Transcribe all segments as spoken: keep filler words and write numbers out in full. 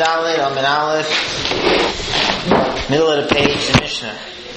Dalet, Amid Aleph, middle of the page, the Mishnah.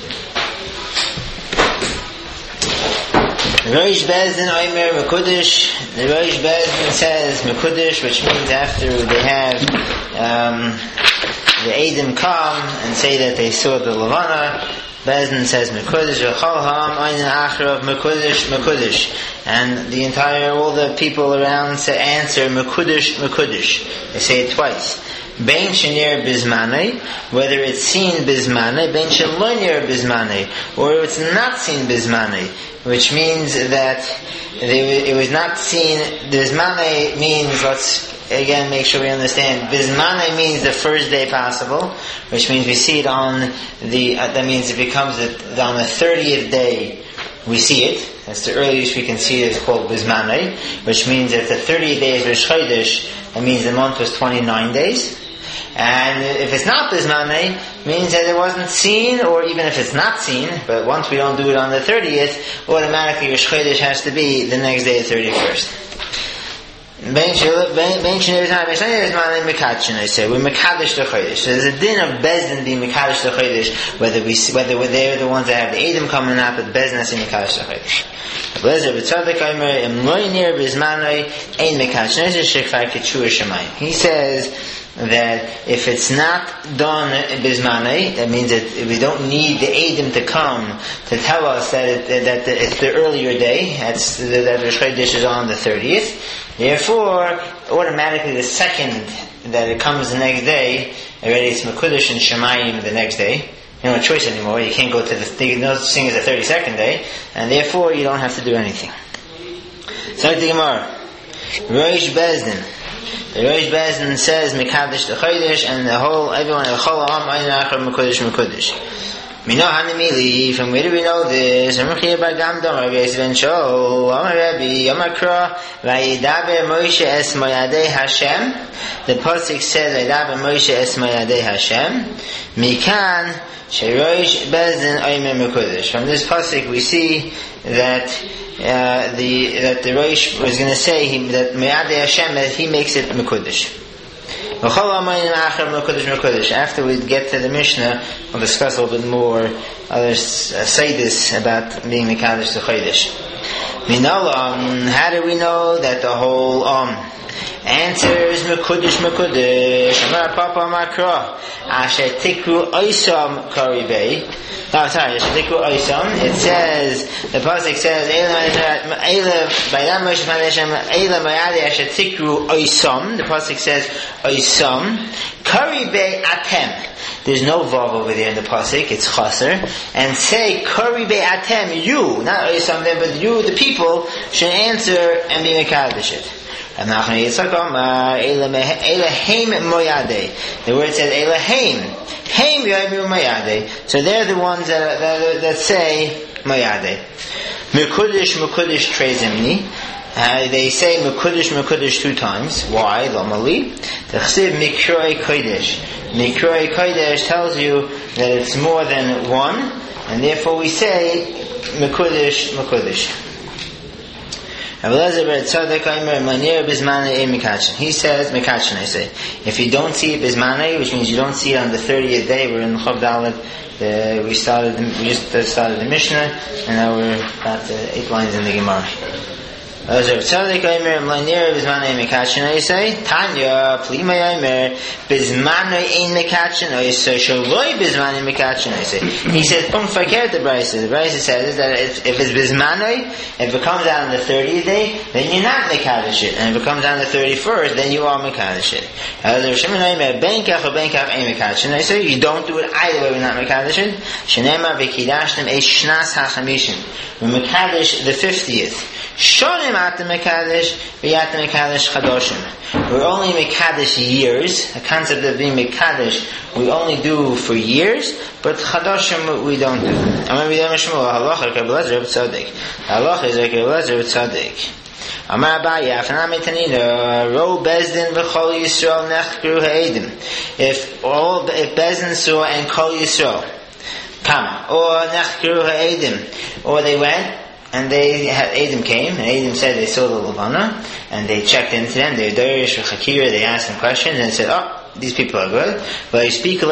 The Rosh Bezdin Omer Mekudesh. The Rosh Bezdin says Mekudesh, which means after they have um, the Eidim come and say that they saw the Levana, Bezdin says Mekudesh, V'chol ha'am einin achrav Mekudesh, Mekudesh. And the entire, all the people around say, answer Mekudesh, Mekudesh. They say it twice. Bein shenir bizmanei, whether it's seen bizmanei, bein shenloinir bizmanei, or it's not seen bizmanei, which means that they, it was not seen. Bizmanei means, let's again make sure we understand. Bizmanei means the first day possible, which means we see it on the. Uh, that means it becomes a, on the thirtieth day. We see it. That's the earliest we can see it. It's called bizmanei, which means that the thirtieth day is Rosh Chodesh. That means the month was twenty-nine days. And if it's not bizmanei, means that it wasn't seen, or even if it's not seen, but once we don't do it on the thirtieth, automatically Rosh Chodesh has to be the next day, the thirty-first. I say we're mekadesh the chodesh. So there's a din of bezdin being mekadesh the chodesh, whether we whether they're the ones that have the edim coming or not, but bezdin has to be mekadesh the chodesh. He says that if it's not done bizmanei, that means that we don't need the edim to come to tell us that it, that it's the earlier day. That's that Rosh Chodesh is on the thirtieth. Therefore, automatically the second that it comes the next day, already it's Mekudesh and Shemayim the next day. You don't have a choice anymore. You can't go to the thing, no such thing as the thirty-second day, and therefore you don't have to do anything. So the Gemara, Rosh Bezdin. The Rosh Bezdin says Mekadesh the Chodesh, and the whole everyone the whole Am Ein Achar Mekudesh Mekudesh. Mino Hanimili, from where do we know this? I'm here by Gamdom, Rabbi Yisven Shol, Amar Rabbi, Amar Kra, Vayidaber Moshe es Moyadei Hashem. The pasuk says Vayidaber Moshe es Moyadei Hashem. Mikan Sherosh Bezdin Omer Mekudesh. From this pasuk we see that uh, the that the Rosh was going to say he, that Moyadei Hashem, that he makes it Mekudesh. After we get to the Mishnah, we'll discuss a little bit more. Others say this about being Mekadesh the Chodesh. Minalam, how do we know that the whole um answers Mekudesh Mekudesh? Amar Papa Makra Asher Tikru Oisam Karibei. No, sorry, Asher Tikru Oisam. It says, the pasuk says, Eila Bayam Moshe Hashem Eila Mayade Asher Tikru Oisam. The pasuk says Oisam Karibei Atem. There's no vav over there in the pasuk. It's chaser. And say Karibei Atem. You, not Oisam them, but you, the people, should answer and be mekadesh it. The word says Elohim. Haim Yoimu Mayade. So they're the ones that, that, that say Mayade. Mekudesh Mekudesh Trezimni. Uh, they say Mekudesh Mekudesh two times. Why? Lomali. The Chsiv Mikroi Kodesh. Mikroi Kodesh tells you that it's more than one, and therefore we say Mekudesh Mekudesh. He says, Mekachin, I say. If you don't see it Bizmanei, which means you don't see it on the thirtieth day, we're in the Chav Dalet, uh, we started, we just started the Mishnah, and now we're about uh, eight lines in the Gemara. Tanya, Plima Yomer, Bizmanei ein Mekachin, I say, Shaloi Bizmanei Mekachin, I say. He says, don't forget the Brisa. The Brisa says that if, if it's Bizmanei, if it comes out on the thirtieth day, then you're not Mekadesh it. And if it comes out on the thirty-first, then you are Mekadesh it. Benkach or Benkach ein Mekachin, I say, you don't do it either way, we're not Mekadesh it. Shenema v'kidashtem eish shnas ha'chamishim. We're Mekadesh the fiftieth. Shonim at the Mekadesh, v'yat the Mekadesh chadoshim. We're only Mekadesh years. The concept of being Mekadesh we only do for years, but chadoshim we don't do. Amar b'yam Shmuel, halacha k'belezer b'tzadik. Halacha is like k'belezer b'tzadik. Amar Abaye, Afnami Tanina, Ro Bezdin v'chol Yisrael nechkru ha'edim. If all, if Bezdin saw and Kol Yisrael, Kama, or nechkru ha'edim, or they went, and they had, Edom came, and Edom said they saw the Levana, and they checked into them, they derish v'chakira, they asked them questions, and said, oh, these people are good. But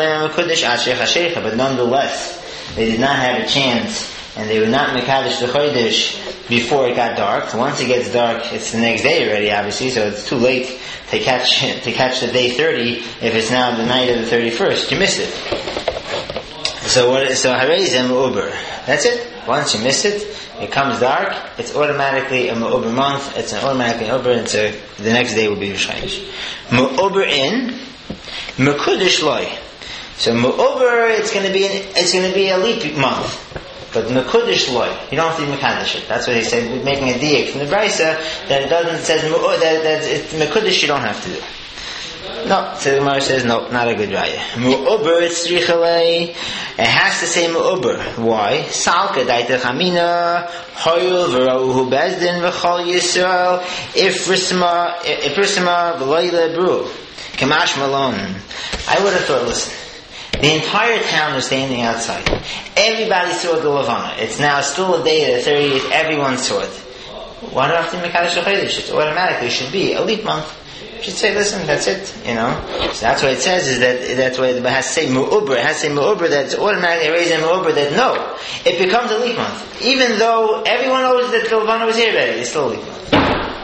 nonetheless, they did not have a chance, and they were not Mekadesh the Chodesh before it got dark. So once it gets dark, it's the next day already, obviously, so it's too late to catch to catch the day thirty if it's now the night of the thirty-first. You missed it. So what? So Harezem Uber. That's it. Once you miss it, it comes dark. It's automatically a Uber month. It's an automatically Uber, and so the next day will be Rishaynish. Uber in Mekudesh loy. So Uber, it's going to be an, it's going to be a leap month. But Mekudesh loy, you don't have to Mekadesh it. That's what he said. We're making a diak from the Brisa that it doesn't it says that, that it's Mekudesh. You don't have to do. No, so the Gemara says no, not a good raya. Mu'uber it's richalei. It has to say mu'uber. Why? Salka daita chamina hoyul v'rauhu bezdin v'chol Yisrael ifrisma ifrisma v'loyle bru kamash malon. I would have thought, listen, the entire town was standing outside. Everybody saw the Levana. It's now still a day of the thirtieth. Everyone saw it. Why do I have to make Mekadesh Chodesh? It automatically should be a leap month. You should say, listen, that's it, you know. So that's what it says, is that, that's why it has to say mu'uber, it has to say mu'uber, that it's automatically raising mu'uber, that no, it becomes a leap month. Even though everyone knows that the Levana was here already, it's still a leap month.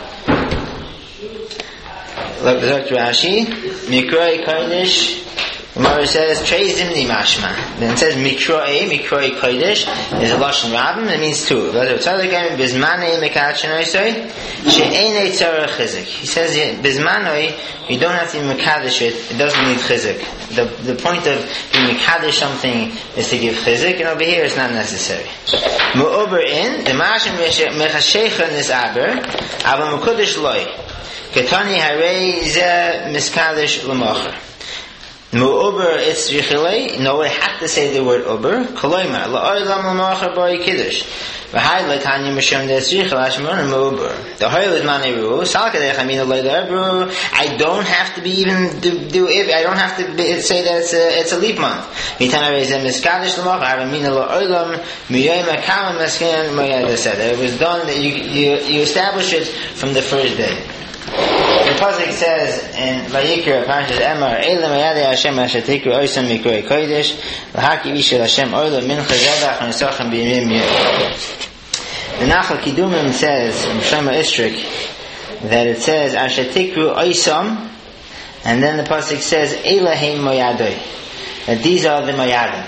Look, Doctor Rashi, Mikroi Kodesh, Gemara says, Trei Zimni Mashma. Then it says, Mikroi, Mikroi Kodesh, is a Lashon Rabbim, it means two. Bizmanei Mekadshenoy Soy, She'enei Tzara Chizik. He says, Bizmanoi, you don't have to be Mekadesh it, it doesn't need Chizik. The, the point of being Mekadesh something is to give Chizik, and over here it's not necessary. Mu'ober in, the Mashim Mechashecha Nisaber, Ava Mekudesh Loi, Ketani Harei Ze Miskadesh L'mocher. Mu'uber it's richilei. No, I have to say the word uber. Koloima la'olam l'mocher boi kiddush. V'hai l'tanya mishum des richil hashmon mu'uber. The hoyle is maniru. Salkadei chamina le'le'ebru. I don't have to be even do, do if I don't have to be, say that it's a it's a leap month. V'tana reizem miskadesh l'mocher. Avamina la'olam miyoyim akam meskin moyad said. It was done that you you you establish it from the first day. The pasuk says in Vayikra, Parashas Emor, Elam Yadei Hashem Asher Tikru Oisam Mikroi Kodesh, V'haki Vishel Hashem Oilo Mincha Zedach V'nisochem B'yimim Yom. The Nachal Kidumim says in Shema Istrik that it says Asher Tikru Oisam, and then the pasuk says Elohim Moyadoi, that these are the Moyadim.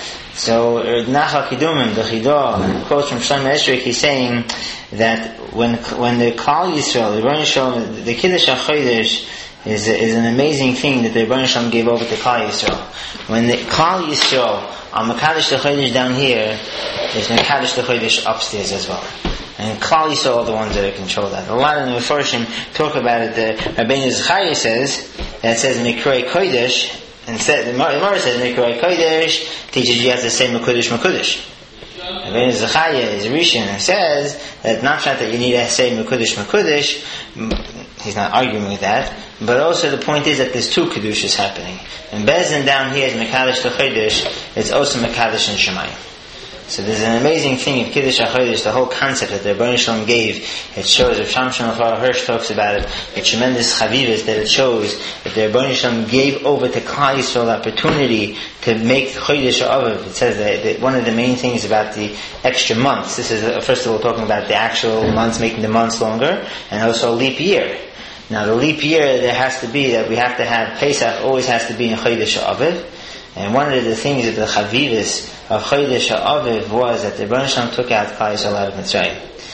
So Nachal Kidumim, the Chidah, quotes from Shema Istrik, he's saying that when when the Klal Yisrael, the Rebbeinu Shalom, the Kiddush HaChodesh is is an amazing thing that the Rebbeinu Shalom gave over to Klal Yisrael. When the Klal Yisrael on Mekadesh the Chodesh down here, there's Mekadesh the Chodesh upstairs as well. And Klal Yisrael are the ones that control that. A lot of the Mefarshim talk about it. The Rabbeinu Zechariah says that it says Mikroi Kodesh. Instead, the Gemara says Mikroi Kodesh teaches you have to say Mekudesh Mekudesh. Rabbeinu Zechariah is Rishon and says that not just that you need to say Mekudesh Mekudesh, he's not arguing with that, but also the point is that there's two Kedushas happening. And Bezdin down here is Mekadesh to Chodesh, it's also Mekadesh and Shemayim. So there's an amazing thing in Kiddush HaChodesh, the whole concept that the Rebbeinu Shalom gave. It shows, if Sham Shalom Hirsch talks about it, the tremendous chavivas that it shows that the Rebbeinu Shalom gave over to Klal Yisrael the opportunity to make Chodesh Aviv. It says that, that one of the main things about the extra months, this is uh, first of all talking about the actual months, making the months longer, and also leap year. Now the leap year, there has to be that we have to have, Pesach always has to be in Chodesh Aviv. And one of the things that the chavivas of Chodesh HaAviv was that the Rebbeinu Shalom took out Klal Yisrael out of Mitzrayim.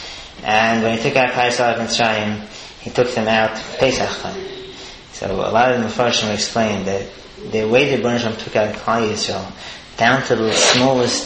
And when he took out Klal Yisrael out of Mitzrayim, he took them out Pesach time. So a lot of the Mefarshim explained that the way the Rebbeinu Shalom took out Klal Yisrael, down to the smallest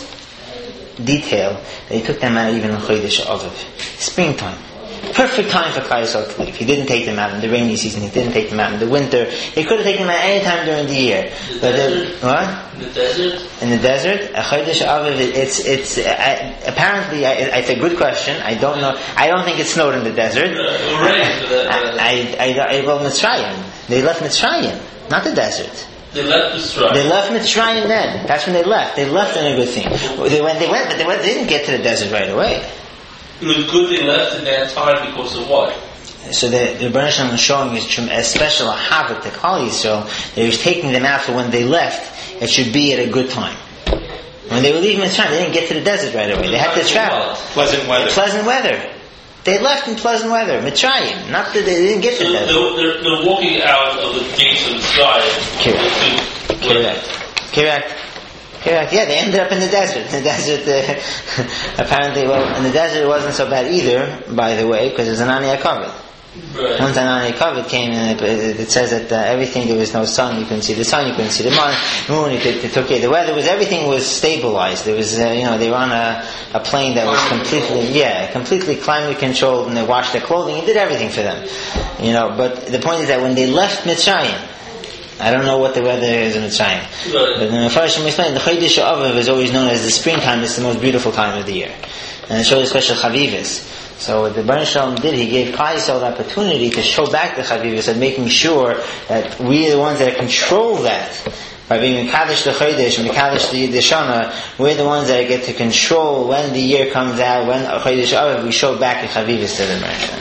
detail, that he took them out even in Chodesh HaAviv. Springtime. Perfect time for Klal Yisrael to leave. He didn't take them out in the rainy season. He didn't take them out in the winter. He could have taken them out any time during the year. The but desert? The, what? In the desert? In the desert? A Chodesh Aviv, it's, it's, uh, apparently, I, it's a good question. I don't know. I don't think it snowed in the desert. Uh, rain, but, uh, I, I, I, well, Mitzrayim. They left Mitzrayim, not the desert. They left Mitzrayim. They left Mitzrayim then. That's when they left. They left in a good thing. They went, they went, but they, went, they didn't get to the desert right away. It was good they left in that time because of what? So the the Rebbeinu Shalom was showing his a special habit to Klal Yisrael that he was taking them out for when they left. It should be at a good time. When they were leaving Mitzrayim, they didn't get to the desert right away. They had to travel. Pleasant weather. Pleasant weather. They left in pleasant weather. Mitzrayim. Not that they didn't get to So the desert. they're, they're, they're walking out of the gates of Mitzrayim. Correct. Correct. Correct. Correct. Yeah, they ended up in the desert. In the desert, uh, apparently, well, in the desert it wasn't so bad either, by the way, because there's an Ani HaKavod. Right. Once an Ani HaKavod came in, it, it says that uh, everything, there was no sun, you couldn't see the sun, you couldn't see the moon, you could, it took care. The weather was, everything was stabilized. There was, uh, you know, they were on a, a plane that was completely, yeah, completely climate controlled, and they washed their clothing and did everything for them. You know, but the point is that when they left Mitzrayim, I don't know what the weather is in Mitzrayim. Right. But in the Farshim we explained, the Chodesh Aviv is always known as the springtime. It's the most beautiful time of the year. And it shows a special Chavivis. So what the Rebbeinu Shalom did, he gave Klal Yisrael the opportunity to show back the Chavivis and making sure that we are the ones that control that. By being Mekadosh the Chodesh and Mekadosh the Shana, we're the ones that get to control when the year comes out, when Chodesh Aviv, we show back the Chavivis to the Rebbeinu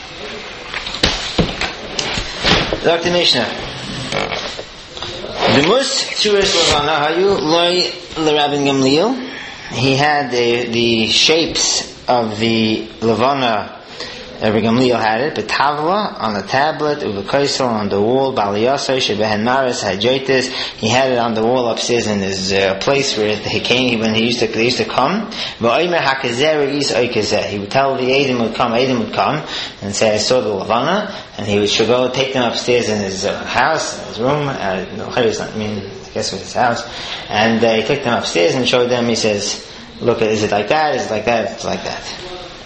Shalom. Doctor Mishnah. The Mus Tzuris Levana Hayu Loi LeRabban Gamliel. He had the the shapes of the Levana. Rabbi Gamliel had it, but Tavla on the tablet, Uvakaisel on the wall, Baliyasai Shebehen Maris Hajaitis. He had it on the wall upstairs in his uh, place where he came when he used to they used to come. He would tell the Eidim would come, Eidim would come and say, I saw the Levana, and he would should go take them upstairs in his uh, house, in his room. Uh, no, I mean, I guess it was his house, and uh, he took them upstairs and showed them. He says, "Look, is it like that? Is it like that? It's like that."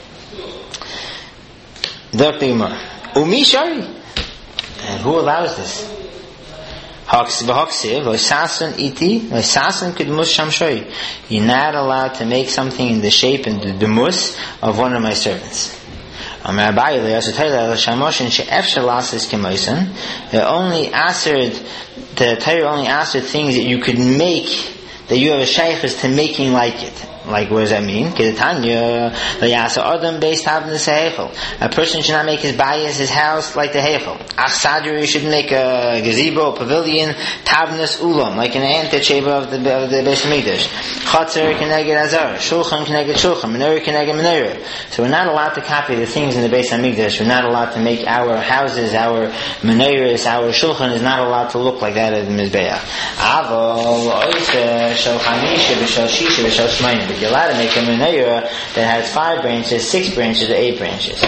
Doctor Umi Shari. And who allows this? You're not allowed to make something in the shape and the demus of one of my servants. The only answered, the Torah only answered things that you could make, that you have a shaykhs to making like it. Like, what does that mean? A person should not make his bayis, his house, like the heichel. Achsadru, you should make a gazebo, a pavilion, tavnas ulam, like an antechamber of the of the Beis Hamikdash. Chatzer keneged azar, shulchan keneged shulchan, menorah keneged menorah. So we're not allowed to copy the things in the Beis Hamikdash. We're not allowed to make our houses, our menorahs, our shulchan is not allowed to look like that of the Mizbeach. Avol, oiseh, shal chamisha, v'shal shisha, v'shal shmayim. You're allowed to make a menorah that has five branches, six branches, or eight branches.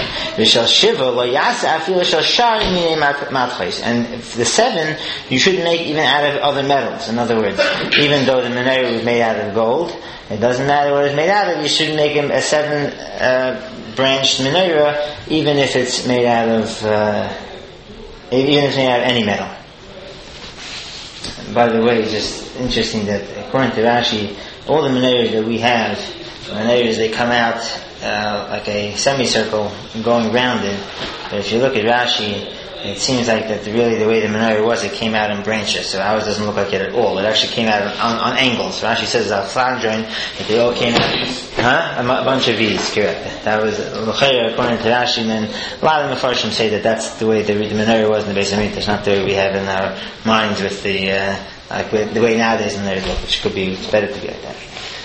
And the seven, you shouldn't make even out of other metals. In other words, even though the menorah was made out of gold, it doesn't matter what it's made out of, you shouldn't make a seven uh, branched menorah, even if it's made out of, uh, even if it's made out of any metal. And by the way, it's just interesting that according to Rashi, all the menorahs that we have, menorahs, they come out uh, like a semicircle going round it. But if you look at Rashi, it seems like that really the way the menorah was, it came out in branches. So ours doesn't look like it at all. It actually came out on, on angles. Rashi says that flange that they all came out, huh? A, m- a bunch of V's, correct. That was according to Rashi. And a lot of the Mefarshim say that that's the way the, the menorah was in the Beis Hamikdash, not the way we have in our minds with the. Uh, Like the way nowadays in there look, which could be, it's better to be like that.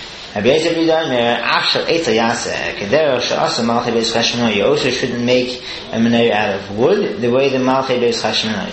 You also shouldn't make a menorah out of wood, the way the Malchei Beis Chashmonai.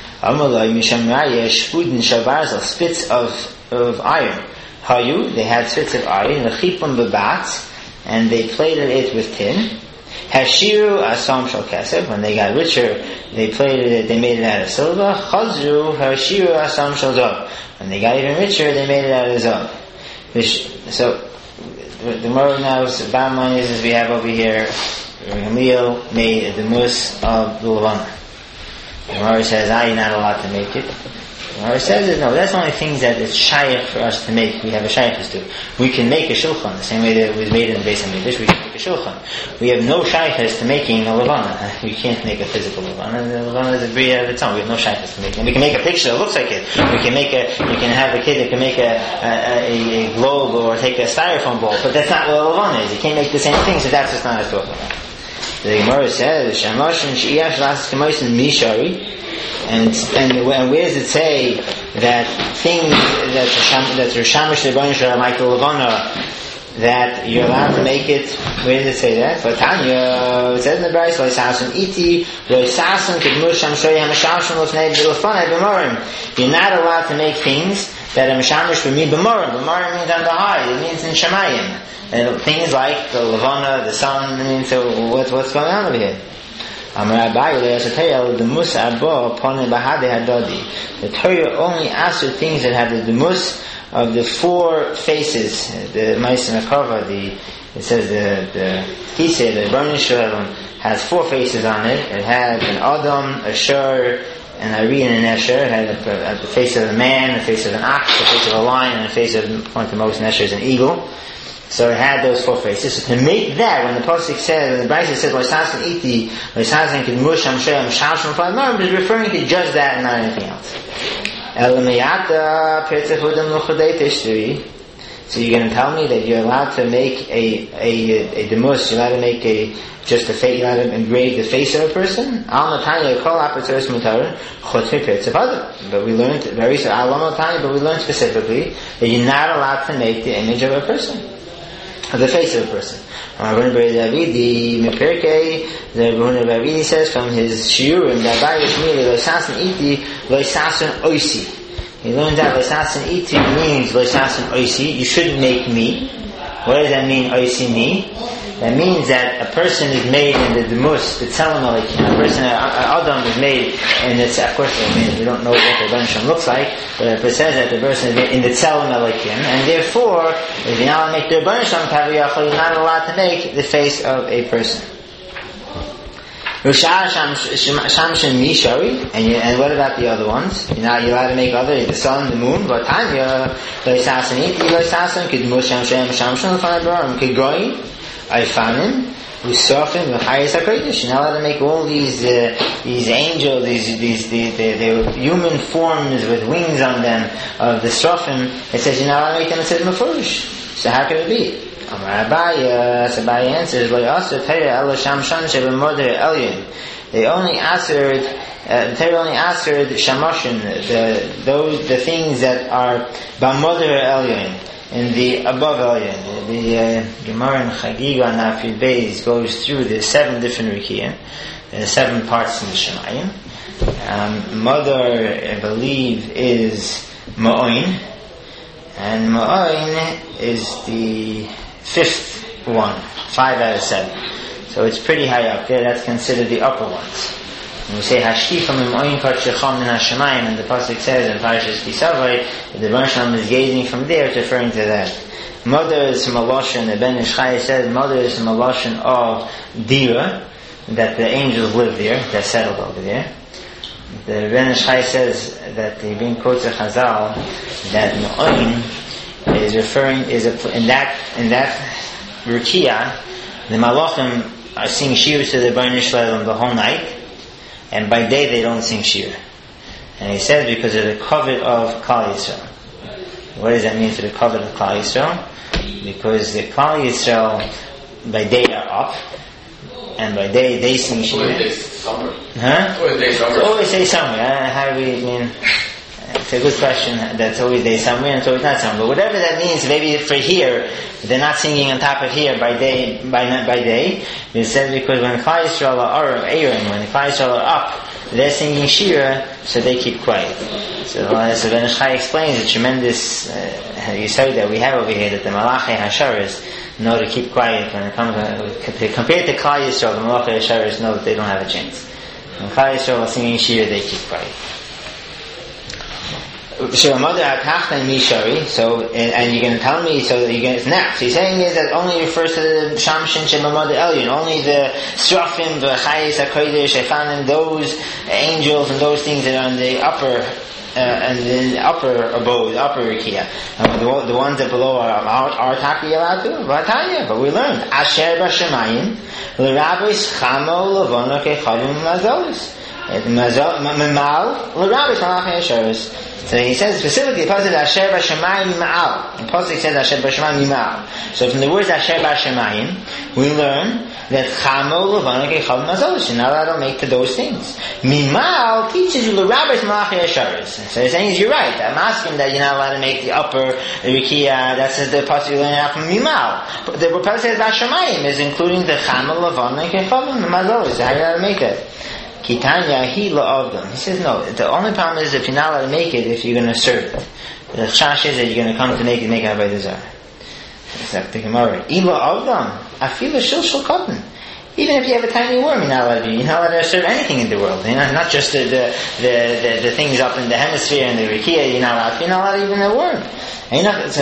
Spits of of iron. Hayu, they had spits of iron, and they plated it with tin. Hashiru asam shal kesef. When they got richer, they plated it. They made it out of silver. Chazru hashiru asam shal zav. When they got even richer, they made it out of zav. So the moral now is the bottom line is, is we have over here Gamliel made the mus of the Levana. The Gemara says, "Ah, you're not allowed to make it." The Gemara says, "No, that's only things that it's shaykh for us to make. We have a shaykhs to. We can make a shulchan the same way that it was made in the Beis Hamikdash. We can make a shulchan. We have no shaykhs to making a levana. We can't make a physical levana. The levana is a breed of its own. We have no shaykhs to make it. We can make a picture that looks like it. We can make a. You can have a kid that can make a a, a globe or take a styrofoam bowl, but that's not what a levana is. You can't make the same thing. So that's just not a talking about." The Gemara says, Shamoshin She'iyah Sh'lasas Kemosin Mishari, and and and where does it say that things that that Rishamish Rebbeinu Shalom like the Levana, that you're allowed to make it? Where does it say that? But Tanya, it says in the Bryce, Loisasun Iti, Loisasun Kedmusham Shoyam Shamsham Lofnei B'Lefanei B'Morim. You're not allowed to make things that are Mishamish for me B'Morim. B'Morim means on the high. It means in Shemayim. And things like the Levana, the sun. I mean, so what's what's going on over here? The Torah only asks for things that have the demus of the four faces. The Ma'aseh Merkava, the it says the the Kisei, the Rebbeinu Shalom has four faces on it. It has an Adam, a Shur, an Ari, and an Esher. It has a, a, the face of a man, the face of an ox, the face of a lion, and the face of, according to most, an Esher is an eagle. So it had those four faces. So to make that, when the Pasuk says, when the Brisa says, Loisasan Iti, Loisasan Kedmusham Sheyam Shamsham Fa'amar, is referring to just that and not anything else. Elamiyata Petzefudam Luchadei Tishturi. So you're going to tell me that you're allowed to make a, a, a demus, you're allowed to make a, just a face, you're allowed to engrave the face of a person? Al Natanya Kol Apatzeres Mutar, Chutz Petzefudam. But we learned, very so, Al Natanya, but we learned specifically that you're not allowed to make the image of a person. Of the face of a person. The Rebbeinu Bavidi says from his shiurim that Loisasan Iti, Loisasan Oisi. He learned that Loisasan Iti means Loisasan Oisi. You shouldn't make me. What does that mean? Oisi me. That means that a person is made in the demus, the tzelem elikim. A person, an Adam is made in the, of course, I mean, we don't know what the Rebbeinu Shalom looks like, but it says that the person is made in the tzelem elikim, and therefore, if you're not allowed to make the Rebbeinu Shalom kaviyachol, you're not allowed to make the face of a person. And, you, and what about the other ones? You're not you're allowed to make other, the sun, the moon, but Tanya, Loisasan Iti, Loisasan, Kedmusham Shem Shamsham Fanabarim, Kegoyim, Aifanim, Usofim, V'chayis HaKodesh. You're not allowed to make all these uh, these angels, these these the, the, the human forms with wings on them of the Sofim. It says you're not allowed to make them. It says Mefurish. So how could it be? Amar Abaya, so Abaya answers, Lo Yasser Torah Elo Shamshan Shebemoder Elyon. They only answered, uh, the Torah only answered Shamoshin, the those the things that are Bamoder Elyon. In the above Elyon, the uh, Gemara in Chagiga Nafil Beis goes through the seven different Rikiyah, the seven parts in the Shemayim. Um, mother, I believe, is Ma'oin, and Ma'oin is the fifth one, five out of seven. So it's pretty high up there. That's considered the upper ones. When we say Hashkifam Ma'oin Parshecham Min HaShemayim, and the pasuk says in Parshas Kisavai, the Rebbeinu Shalom is gazing from there, it's referring to that. Mother is from a lashon, the Ben Ish Chai says, mother is from a lashon of Dira, that the angels live there, they're settled over there. The Ben Ish Chai says that the Ibn quotes a Chazal that Ma'oin is referring, is a, in that, in that Rukiah, the Malachim are singing shiurs to the Rebbeinu Shalom the whole night, and by day they don't sing shir. And he says because of the covet of Klal Yisrael. What does that mean for the covet of Klal Yisrael? Because the Klal Yisrael by day are up, and by day they sing shir. Always day summer. Huh? Always day summer. Always day summer. Uh, how do we mean? It's a good question. That's always day summer and it's always not summer. But whatever that means, maybe for here, they're not singing on top of here by day, by by day. It says because when Klal Yisrael are Aaron, when the Klal Yisrael are up, they're singing Shira, so they keep quiet. So as the Ben Ish Chai explains, the tremendous uh, you say that we have over here that the Malachi Hasharis know to keep quiet when it comes to, compared to Klal Yisrael, the Malachi Hasharis know that they don't have a chance. When Klal Yisrael are singing Shira, they keep quiet. So mother atachna mishari. So and, and you're going to tell me so that you're going to now. So he's saying is that only refers to the shamshin shemamad elyon. Only the srafim, the chayis hakodesh, efanim, those angels and those things that are on the upper uh, and the upper abode, upper rikia. And the, the ones that below are are, are taki allowed to. Vatanya, but we learned asher b'shemayim l'rabis chamo levona kechavim lazolis. So he says specifically, the pasuk Asher B'Shamayim Ma'al. The pasuk says Asher B'Shamayim Ma'al. So from the words Asher B'Shamayim, we learn that Chamo Levana Kechal Mazolos. You're not allowed to make to those things. Mimal teaches you L'Rabbis Malachei Asheres. So he's saying, you're right. I'm asking that you're not allowed to make the upper the Rikiya. That's the pasuk you learn out from Mimal. But the pasuk says B'Shamayim is including the Chamo Levana Kechal Mazolos. How are you allowed to make that? Kitanya he la'avdam. He says no. The only problem is if you're not allowed to make it, if you're going to serve it. The chash is that you're going to come to make it, make it by desire. Except the Gemara. Ila avdam. I feel a shil shil cotton. Even if you have a tiny worm, you're not allowed to. You're not allowed to serve anything in the world. You know, not just the the, the, the, the things up in the hemisphere and the rikiya. You're not allowed. You're not allowed even a worm. Mountains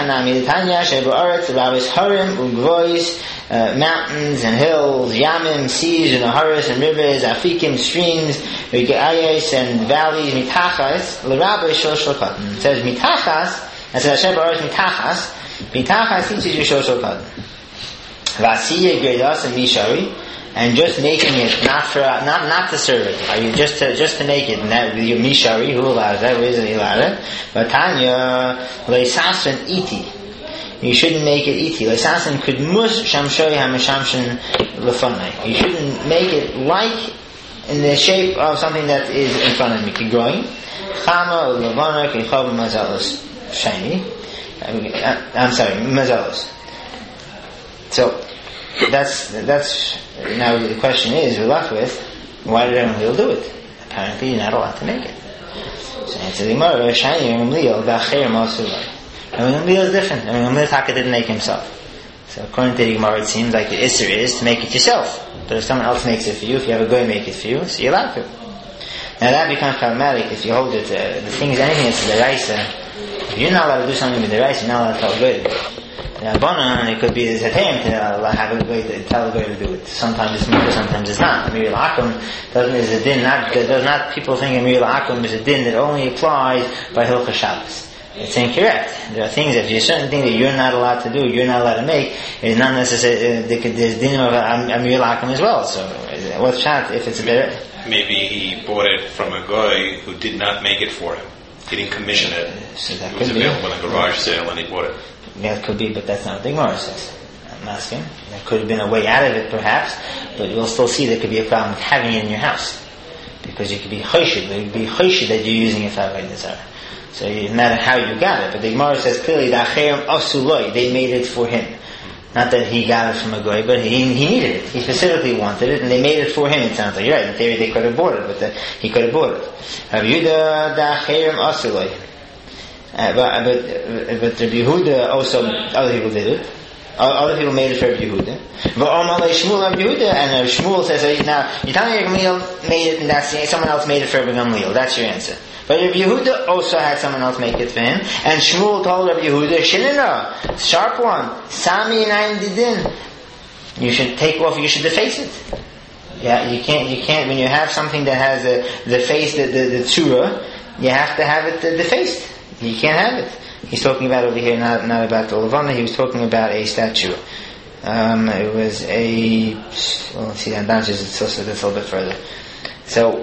and hills, yamim, seas, and aharis and rivers, afikim, streams, rigayos and valleys, mitachas, l'rabbi shol shol katan. It says mitachas, it says Hashem ba'aretz mitachas, mitachas teaches you shol shol katan. Vasiya gredas and mishari, and just making it, not for, not, not to serve it. Are you just to, just to make it, and that, your mishari, who allows that, who isn't allowed it? But Tanya, leisasran iti. You shouldn't make it iti. Leisasran could mus shamshoy ha-mishamshin lefanai. You shouldn't make it like in the shape of something that is in front of me. Keep growing. Chama levana kechav mazalos shiny. I'm sorry, mazalos. So that's that's now the question is we're left with why did Aaron Leal do it? Apparently you're not allowed to make it. So answer the Gemara, shiny Aaron Leal b'acher masulay. Aaron Leal is different. Aaron Leal Taka didn't make himself. So according to the Gemara, it seems like the Isser is to make it yourself. But if someone else makes it for you, if you have a guy make it for you, so you're allowed to. Now that becomes problematic if you hold it. Uh, the thing is, anything that's the Raisa, if you're not allowed to do something with the Raisa, you're not allowed to tell a guy to do it. Rabbanan, it could be a zatem to have a way to tell a guy to do it. Sometimes it's mutter, sometimes it's not. Amir al-Akum doesn't is a din. Not does not people think Amir al-Akum is a din that only applies by Hilchah Shabbos. It's incorrect. There are things if there's certain things that you're not allowed to do, you're not allowed to make. It's not necessarily uh, there's din of Amir al-Akum as well. So what's shot if it's a better? Maybe he bought it from a guy who did not make it for him. He didn't commission it. So that it was available in a garage sale and he bought it. Yeah, it could be, but that's not what the Gemara says. I'm asking. There could have been a way out of it, perhaps, but you'll still see there could be a problem with having it in your house. Because you could be choshid, there could be choshid that you're using it for Avodah Zarah. So it doesn't matter how you got it, but the Gemara says clearly, Da'acherim asuloi, they made it for him. Not that he got it from a goy, but he, he needed it. He specifically wanted it, and they made it for him. It sounds like you're right. In theory, they could have bought it, but the, he could have bought it. Rav Yehuda Da'acherim asuloi. Uh, but but but Rabbi Yehuda also other people did it. Other people made it for Rabbi Yehuda. But Omalei Shmuel Rabbi Yehuda and uh, Shmuel says now you're telling me Rabbi Gamliel made it and that's someone else made it for Rabbi Gamliel. That's your answer. But Rabbi Yehuda also had someone else make it for him, and Shmuel told Rabbi Yehuda, Shinina, sharp one, Sami and I didin. You should take off. You should deface it. Yeah, you can't. You can't when you have something that has the the face the the, the tzura. You have to have it uh, defaced. You can't have it. He's talking about over here, not not about the Levana. He was talking about a statue. Um, it was a. Well, let's see, that bounces it just a little bit further. So,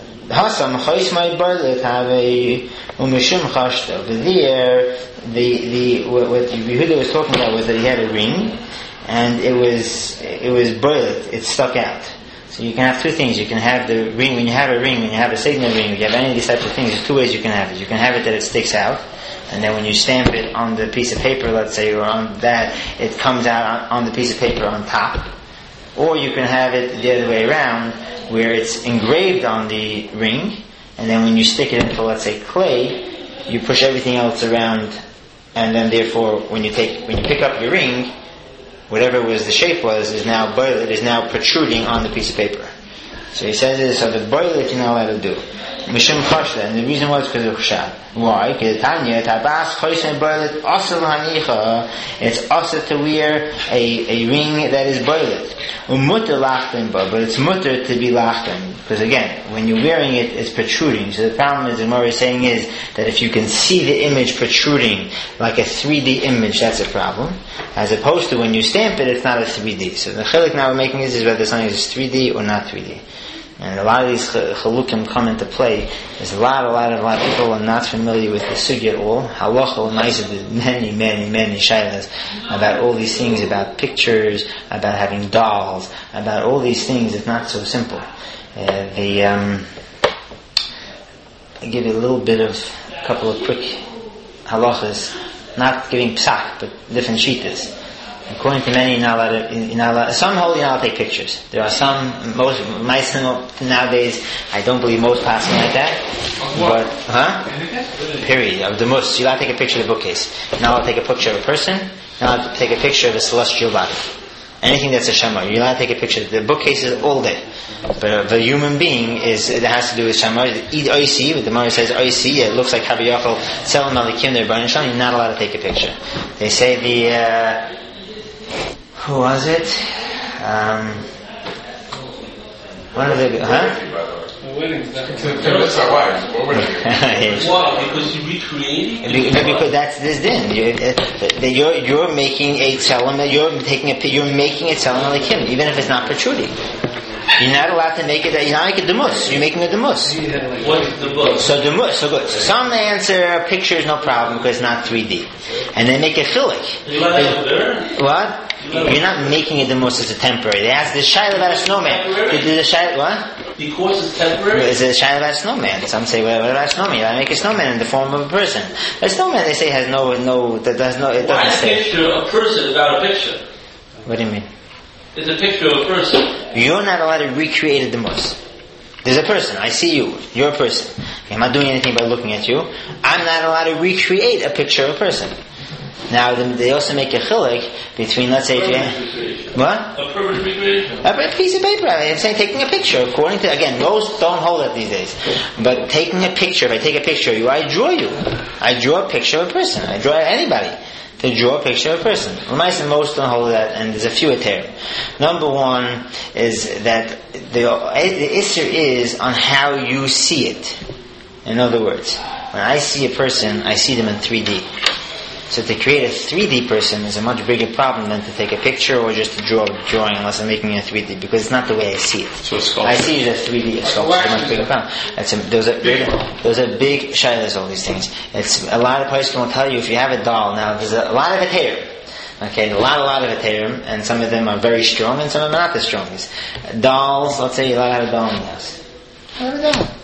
Hasam Chaismai Barlet have a Umishim Chashta. But there, the the what, what Yehuda was talking about was that he had a ring, and it was it was Barlet. It stuck out. So you can have two things. You can have the ring, when you have a ring, when you have a signet ring, when you have any of these types of things, there's two ways you can have it. You can have it that it sticks out, and then when you stamp it on the piece of paper, let's say, or on that, it comes out on, on the piece of paper on top. Or you can have it the other way around, where it's engraved on the ring, and then when you stick it into, let's say, clay, you push everything else around, and then therefore, when you take, when you pick up your ring, whatever was the shape was is now boilet is now protruding on the piece of paper. So he says this, so the boilet you're not allowed to do. Mishum Chashla, and the reason was because of Chshad. Why? Because Tanya, Tabas, Choysen boilet, Asal Hanicha, it's also to wear a, a ring that is boilet. Umutter lachten, but it's mutter to be lachten. Because again, when you're wearing it, it's protruding. So the problem is, the Gemara is saying is, that if you can see the image protruding, like a three D image, that's a problem. As opposed to when you stamp it, it's not a three D. So the chilik now we're making is, is whether something is three D or not three D. And a lot of these chalukim come into play. There's a lot, a lot, a lot of people are not familiar with the sugya at all. Halacha l'maisa did many, many, many shaylas about all these things, about pictures, about having dolls, about all these things. It's not so simple. Uh, the um, I give you a little bit of a couple of quick halachas, not giving psak, but different shitas. According to many, you're not allowed to, you're not allowed, some hold you're not allowed to take pictures. There are some, most, nowadays, I don't believe most passing like that. But, huh? Period. Of the mus. You're allowed to take a picture of the bookcase. You're not allowed to take a picture of a person. You're not allowed to take a picture of a celestial body. Anything that's a shamar. You're allowed to take a picture. The bookcase is all day. But the human being is, it has to do with shamar. Eat oisi, but the Gemara says oisi, it looks like Havayachal, Tzelem Alikim, they're burning sham. You're not allowed to take a picture. They say the, uh, who was it? Um, one of the, huh? Why? Because you recreating? Because that's this din. You're, you're, you're making a tzelem, you're taking a, you're making a tzelem alikim, even if it's not protruding. You're not allowed to make it, you're not making a demus, you're making a demus. What's the book? So demus, so good. So some answer, picture is no problem because it's not three D. And they make a chilik. You like it there? What? You're not making a demus as a temporary. They ask the shayla about a snowman. Is the shayla, what? Because it's temporary? Is it a shayla about a snowman? Some say, well, what about a snowman? You make a snowman in the form of a person. A snowman, they say, has no, no, that does no, it doesn't Why say. a picture of a person without a picture? What do you mean? It's a picture of a person. You're not allowed to recreate a demus. There's a person. I see you. You're a person. I'm not doing anything by looking at you. I'm not allowed to recreate a picture of a person. Now, they also make a chilik between, let's say, if you, what? A permanent recreation? A piece of paper. I'm saying taking a picture. According to, again, most don't hold it these days. But taking a picture, if I take a picture of you, I draw you. I draw a picture of a person. I draw anybody to draw a picture of a person. Most don't hold that, and there's a few there. Number one is that the, the issue is on how you see it. In other words, when I see a person, I see them in three D. So to create a three D person is a much bigger problem than to take a picture or just to draw a drawing unless I'm making it in three D, because it's not the way I see it. So a I see it as three D sculpture. It's a much bigger problem. It's a, those are those are big shaylas, all these things. It's a lot of places will tell you if you have a doll. Now there's a lot of heterim. Okay, a lot, a lot of heterim, and some of them are very strong, and some of them are not the strongest. Dolls, let's say you have a doll in the house. Have a doll.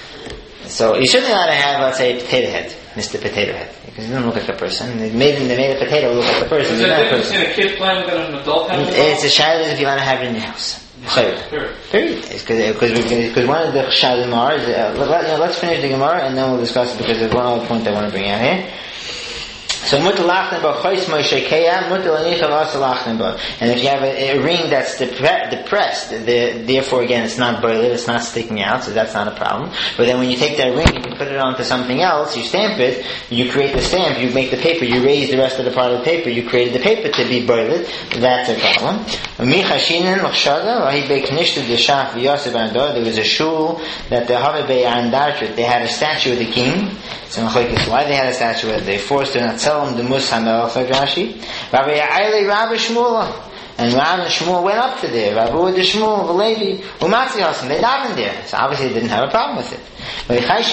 So you shouldn't allow to have, let's say, a potato head, Mister Potato Head, because it doesn't look like a person. They made they made a potato look like a person. Is there a difference between a kid playing with it and an adult having It's a shayla if you want to have it in your house. Period. Period. Because one of the shaylas are is uh, let, you know, let's finish the Gemara and then we'll discuss it, because there's one other point I want to bring out here. So mutter lachnen ba chois moishe keya mutter lanichav asa lachnen ba. And if you have a, a ring that's depre- depressed, the, therefore again it's not boiling, it's not sticking out, so that's not a problem. But then when you take that ring and you put it onto something else, you stamp it, you create the stamp, you make the paper, you raise the rest of the part of the paper, you created the paper to be boiled, that's a problem. There was a shul that the Havabei Andartrit, they had a statue of the king. So why they had a statue of it? They forced to not tell him the Mus HaMelech like Rashi. Rabbi Ya'ilei Rabbi Shmuel. And Rabbi Shmuel went up to there. Rabbi Uda Shmuel, the Levi, Umatzi Hasim. They davened there. So obviously they didn't have a problem with it. But they weren't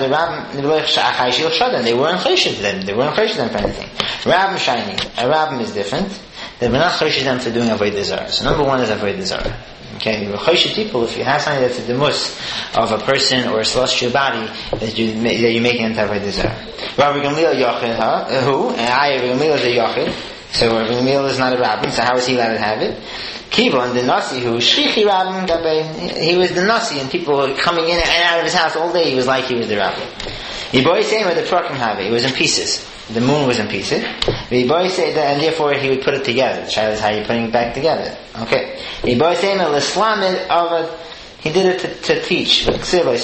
chayshid them. They weren't chayshid them for anything. Rabbim Shiny. A Rabbim is different. They were not chayshid them for doing Avodah Zarah. So number one is Avodah Zarah. Okay, chayshid people, if you have something that's a demus of a person or a celestial body that you that you make into Avodah Zarah. Rabbi Gamliel Yochid, huh? Who? And I, Rabbi Gamliel is a Yochid. So Rabbi Gamliel is not a rabbin, so how is he allowed to have it? Kiva and the Nasi, who Shrichi Rabbin, he was the Nasi, and people were coming in and out of his house all day. He was like he was the rabbin. Yiboy saying with the Prakim have it. It was in pieces. The moon was in pieces. Yiboy say that, and therefore he would put it together. The child is how you're putting it back together. Okay. Yiboy saying that l'slamid of he did it to, to teach. You shouldn't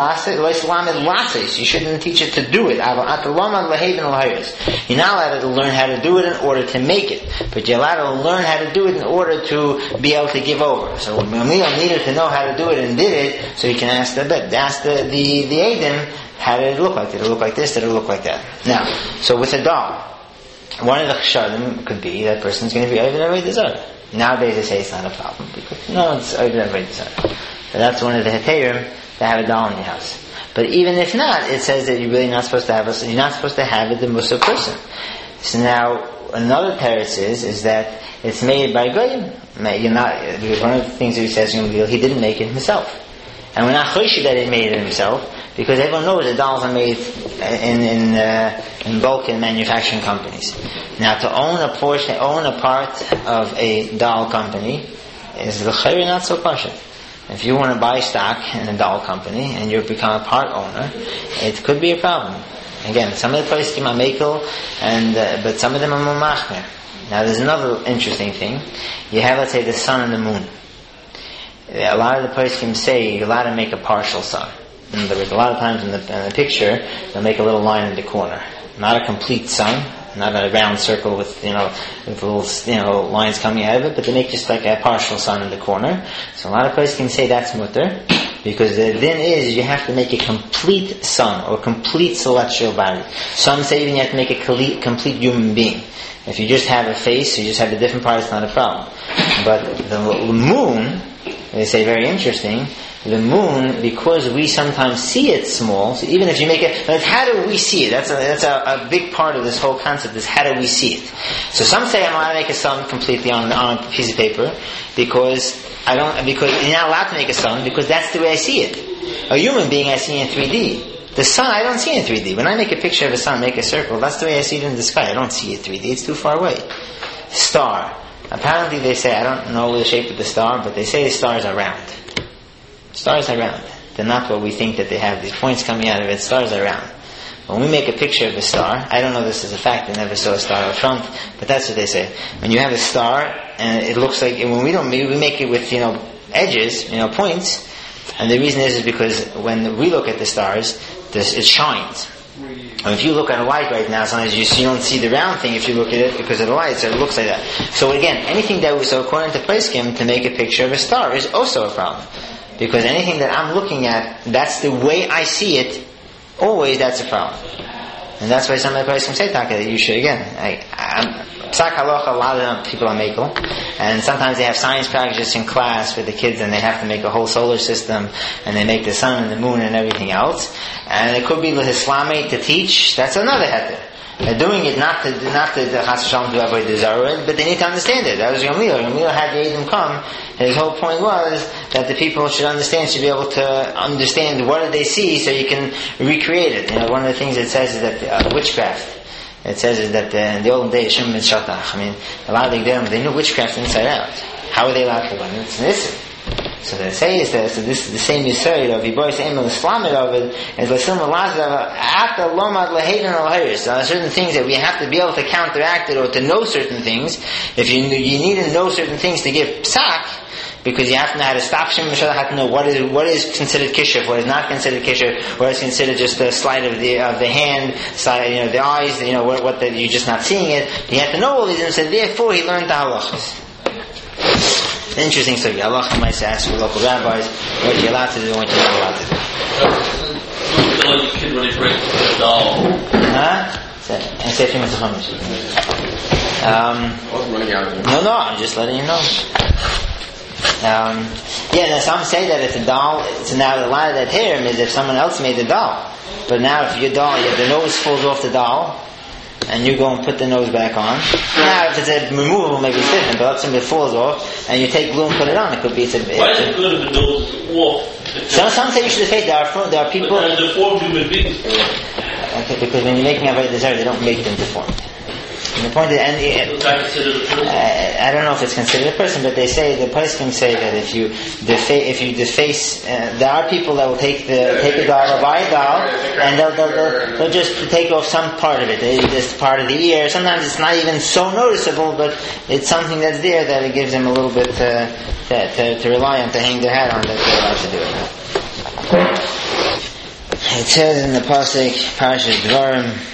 teach it to do it. You're not allowed to learn how to do it in order to make it, but you're allowed to learn how to do it in order to be able to give over. So Gamliel needed to know how to do it and did it, so he can ask the ask the the, the Eidim, how did it look like? Did it look like this? Did it look like that? Now, so with a doll, one of the chashadim could be that person's going to be over Avodah Zarah. Nowadays they say it's not a problem because no one's over Avodah Zarah. But that's one of the heterim to have a doll in your house. But even if not, it says that you're really not supposed to have a, you're not supposed to have it the Musa person. So now, another teretz is, is that it's made by Goyim. You're not, because one of the things that he says in Gilil, he didn't make it himself. And we're not choshi that he made it himself, because everyone knows that dolls are made in in, uh, in bulk in manufacturing companies. Now, to own a portion, own a part of a doll company is l'chayr not so kosher. If you want to buy stock in a doll company and you become a part owner, it could be a problem. Again, some of the places are makel, and uh, but some of them are more machmer. Now, there's another interesting thing. You have, let's say, the sun and the moon. A lot of the poskim say you're allowed to make a partial sun. In other words, a lot of times in the, in the picture, they'll make a little line in the corner. Not a complete sun, not a round circle with, you know, with little, you know, lines coming out of it, but they make just like a partial sun in the corner. So a lot of poskim say that's mutter, because the din is you have to make a complete sun, or complete celestial body. Some say even you have to make a complete, complete human being. If you just have a face, you just have a different part, it's not a problem. But the moon, they say very interesting, the moon, because we sometimes see it small, so even if you make it, but how do we see it? That's a, that's a, a big part of this whole concept, is how do we see it? So some say I'm allowed to make a sun completely on, on a piece of paper, because I don't, because you're not allowed to make a sun, because that's the way I see it. A human being I see in three D. The sun I don't see in three D. When I make a picture of a sun, make a circle, that's the way I see it in the sky. I don't see it three D, it's too far away. Star. Apparently they say, I don't know the shape of the star, but they say the stars are round. Stars are round. They're not what we think that they have, these points coming out of it. Stars are round. When we make a picture of a star, I don't know this is a fact, I never saw a star up front, but that's what they say. When you have a star, and it looks like, when we don't, we make it with, you know, edges, you know, points, and the reason is, is because when we look at the stars, this, it shines. And if you look at a light right now, sometimes you, see, you don't see the round thing if you look at it because of the light, so it looks like that. So again, anything that was, so according to Poskim, to make a picture of a star is also a problem. Because anything that I'm looking at, that's the way I see it, always that's a problem. And that's why some of the Poskim say, Taka, that you should, again, I, I'm, Psak halacha, a lot of people are makel, and sometimes they have science practice in class with the kids, and they have to make a whole solar system, and they make the sun and the moon and everything else. And it could be the Islamic to teach. That's another heter. They're doing it not to not to the Chas V'Shalom to avoid the Zarah, but they need to understand it. That was Gamliel. Gamliel had the Edom come. His whole point was that the people should understand, should be able to understand what did they see, so you can recreate it. You know, one of the things it says is that uh, witchcraft. It says is that uh, in the old days, Shem ben Shatach, I mean, a lot of the Gedolim, they knew witchcraft inside out. How are they allowed to learn it? It's Nissim. So they say is that, so this is the same Yisrael of Yiboris Emel Islamid of it, is Lasim Alazav, After Lomad Lahedin Al-Hayris. There are certain things that we have to be able to counteract it, or to know certain things. If you you need to know certain things to give psak, because you have to know how to stop Shem Mishal, have to know what is what is considered kishuf, what is not considered kishuf, what is considered just a slide of the of the hand, slide, you know, the eyes, you know, what, what that you're just not seeing it. You have to know all these, and so therefore he learned the halachas. Interesting story. Allah might ask for local rabbis what you're allowed to do and what you're not allowed to do. Don't let your kid really break the doll. Huh? I say a few minutes of Chumash. Um, no, no, I'm just letting you know. Um, yeah, now some say that if the doll, so now a lot of that term is if someone else made the doll. But now if your doll, if the nose falls off the doll, and you go and put the nose back on. Now, if it's a removable, maybe it's different, but let's say it falls off, and you take glue and put it on, it could be... It's a, Why is it good if the nose is off? Some, some say you should say there are, there are people... But as deformed human beings. Okay, because when you're making a very dessert, they don't make them deformed. And the point is, and, uh, I don't know if it's considered a person, but they say, the poskim say that if you defa- if you deface, uh, there are people that will take the take a doll or buy a doll, and they'll, they'll, they'll, they'll just take off some part of it. They, this part of the ear. Sometimes it's not even so noticeable, but it's something that's there that it gives them a little bit uh, to, to, to rely on, to hang their hat on, that they're allowed to do it. It says in the pasuk, Parashat Dvarim,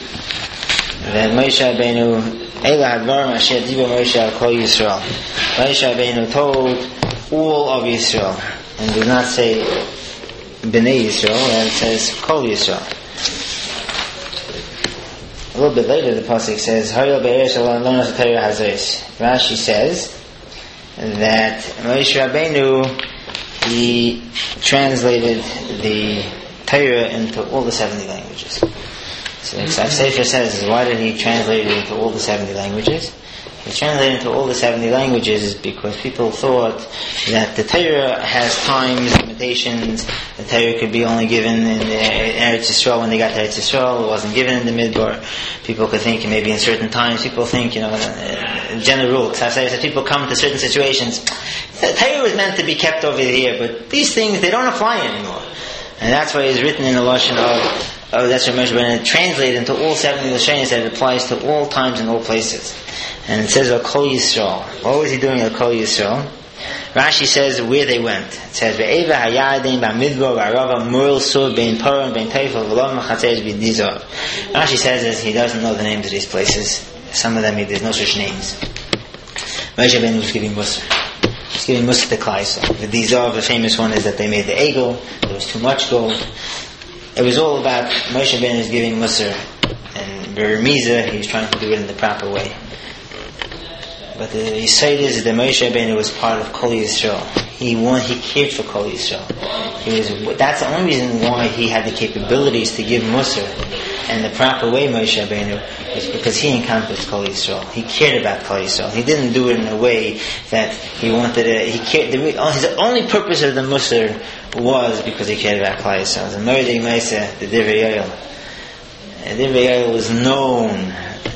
that Moshe Rabbeinu, Eila Hadvarim Asher Diba Moshe Al Kol Yisrael. Moshe Rabbeinu told all of Yisrael, and does not say Bnei Yisrael, and it says Kol Yisrael. A little bit later, the pasuk says, Hayel Be'er Shalom Lonas Torah Hazos. Rashi says that Moshe Rabbeinu he translated the Torah into all the seventy languages. So the Sefer says, why did he translate it into all the seventy languages? He translated into all the seventy languages because people thought that the Torah has times, limitations. The Torah could be only given in Eretz Yisrael when they got to Eretz Yisrael. It wasn't given in the Midbar. People could think maybe in certain times. People think, you know, in general rule. Because as people come to certain situations, the Torah was meant to be kept over here, but these things, they don't apply anymore. And that's why it's written in the Lashon of, oh, that's what Moshe Rabbeinu translated into all seventy Lashonos, that it applies to all times and all places. And it says, Kol Yisrael. What was he doing at Kol Yisrael? Rashi says where they went. It says, Ve'eva hayadim ba'midbar ba'arava muril sur bein paran bein teifel v'lom machatzeres b'dizor. Rashi says that he doesn't know the names of these places. Some of them, there's no such names. Moshe Rabbeinu was giving Musar. He was giving Musar to Klal Yisrael. The Dizor, the famous one, is that they made the egel. There was too much gold. It was all about Moshe Rabbeinu's giving Musar. And Beremiza, he was trying to do it in the proper way. But the Yisrael is that Moshe Rabbeinu was part of Kol Yisrael. He won, he cared for Kol Yisrael. He was, that's the only reason why he had the capabilities to give Musar and the proper way, Moshe Rabbeinu, is because he encountered Kol Yisrael. He cared about Kol Yisrael. He didn't do it in a way that he wanted to, he cared, the, his only purpose of the Musar was because he cared about Kol Yisrael. The Mordei Meisa, the Divrei Yoel. Divrei Yoel was known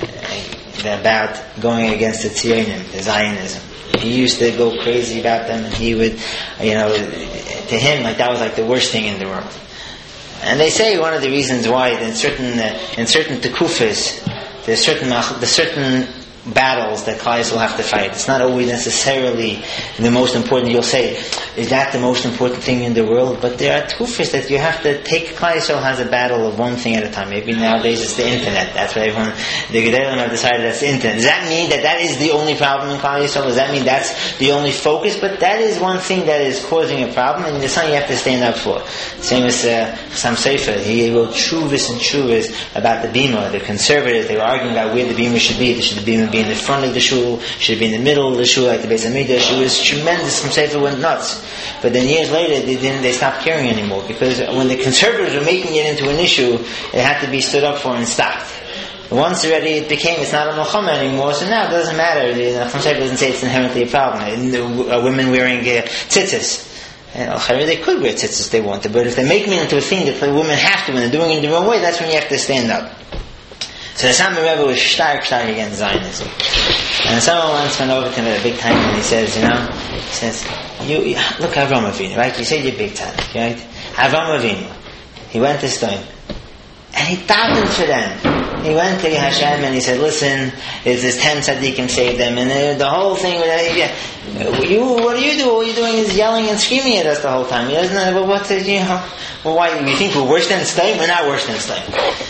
about going against the Tzionim, the Zionism. He used to go crazy about them, and he would, you know, to him, like that was like the worst thing in the world. And they say one of the reasons why in certain uh, in certain tekufas, there's certain there's certain battles that Klal Yisrael will have to fight. It's not always necessarily the most important. You'll say, is that the most important thing in the world? But there are tekufas that you have to take. Klal Yisrael has a battle of one thing at a time. Maybe nowadays it's the internet. That's why everyone, the Gedolim have decided that's the internet. Does that mean that that is the only problem in Klal Yisrael? Does that mean that's the only focus? But that is one thing that is causing a problem, and it's something you have to stand up for. Same as uh, Sam Sefer. He wrote Shuvas and Shuvas about the Bima. The conservatives, they were arguing about where the Bima should be. Should the Bima be in the front of the shul? Should it be in the middle of the shul, like the Beis Hamikdash? It was tremendous. Sam Sefer went nuts. But then years later, they didn't. They stopped caring anymore, because when the conservatives were making it into an issue, it had to be stood up for and stopped. Once already it became, it's not a milchama anymore, so now it doesn't matter. The Nachman Sefer doesn't say it's inherently a problem. Uh, women wearing uh, tzitzis. And they could wear tzitzis if they wanted, but if they're making it into a thing that the women have to, when they're doing it the wrong way, that's when you have to stand up. So the Satmar Rebbe was stark, stark against Zionism. And someone once went over to him at a big time and he says, you know, he says, you, look, Avram Avinu, right? You said you're big time, right? Avram Avinu. He went to Stone. And he davened for them. He went to Hashem and he said, listen, there's this ten tzaddikim, save them. And uh, the whole thing, uh, you, what do you do? All you're doing is yelling and screaming at us the whole time. He doesn't know, well, what did you know? Well, why, you think we're worse than Stone? We're not worse than Stone.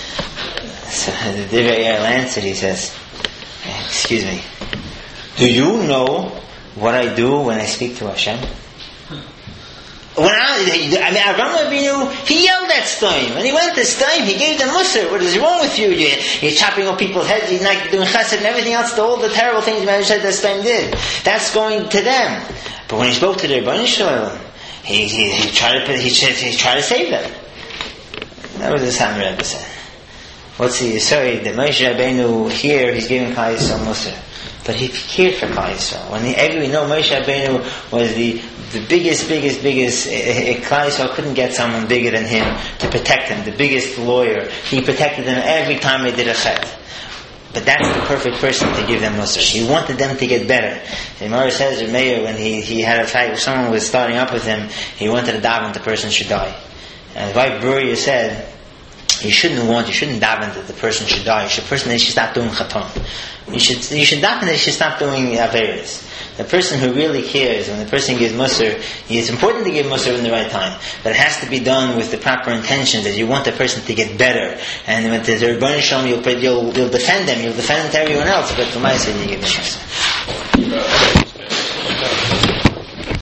So the Divrei Yoel answered, he says, excuse me, do you know what I do when I speak to Hashem? When I, I mean, Avram Avinu, he yelled at Stein. When he went to Stein, he gave them Musar. What is wrong with you? You're, you're chopping off people's heads, you're not doing chesed and everything else, all the terrible things Moshe said that Stein did. That's going to them. But when he spoke to the Rebbeinu Shalom, he, he, he tried to he, he tried to save them. That was the Satmar Rebbe said. What's he? Sorry, the Moshe Rabbeinu here, he's giving Klal Yisrael Musar. But he cared for Klal Yisrael. When he, every, we know Moshe Rabbeinu was the, the biggest, biggest, biggest, uh, Klal Yisrael couldn't get someone bigger than him to protect him, the biggest lawyer. He protected them every time they did a chet. But that's the perfect person to give them Musar. He wanted them to get better. The Gemara says, Meir, when he, he had a fight, when someone was starting up with him, he wanted to daven the person should die. And Rabbi Beruria said, you shouldn't want, you shouldn't daven that the person should die. You should, person, they should stop doing chaton. You should, you should daven that they should stop doing averis. The person who really cares, when the person gives Musar, it's important to give Musar in the right time, but it has to be done with the proper intention that you want the person to get better. And when the Rebbeinu Shalom, you'll, you'll, you'll defend them, you'll defend them to everyone else, but the Ma'aseh you give them Musar.